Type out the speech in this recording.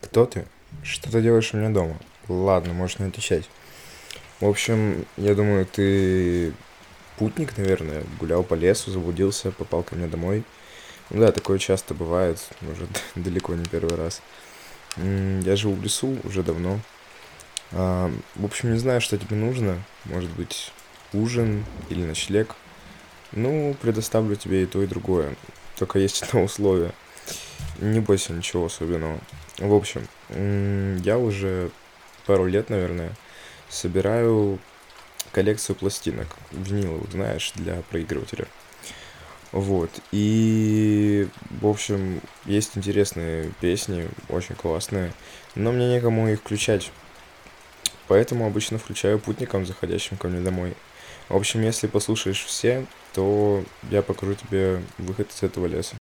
Кто ты? Что ты делаешь у меня дома? Ладно, можешь не отвечать. В общем, я думаю, ты путник, наверное, гулял по лесу, заблудился, попал ко мне домой. Ну да, такое часто бывает, может, далеко не первый раз. Я живу в лесу уже давно. В общем, не знаю, что тебе нужно. Может быть, ужин или ночлег. Ну, предоставлю тебе и то, и другое. Только есть одно условие. Не бойся ничего особенного. В общем, я уже пару лет, наверное, собираю коллекцию пластинок, виниловых, знаешь, для проигрывателя. Вот. И, в общем, есть интересные песни, очень классные, но мне некому их включать. Поэтому обычно включаю путникам, заходящим ко мне домой. В общем, если послушаешь все, то я покажу тебе выход из этого леса.